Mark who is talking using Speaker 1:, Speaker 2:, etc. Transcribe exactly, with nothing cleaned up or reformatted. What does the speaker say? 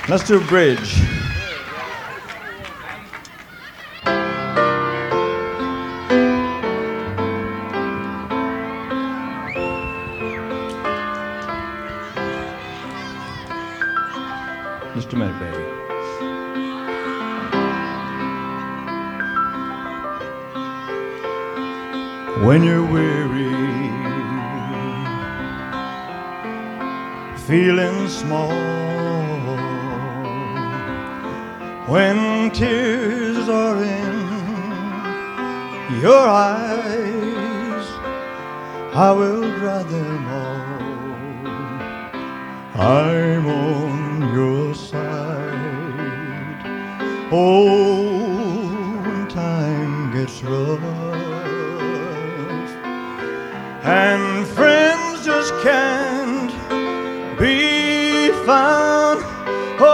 Speaker 1: Let's do bridge. Just a minute, baby. When you're weary, feeling small, when tears are in your eyes, I will dry them all. I'm on your side. Oh, when time gets rough,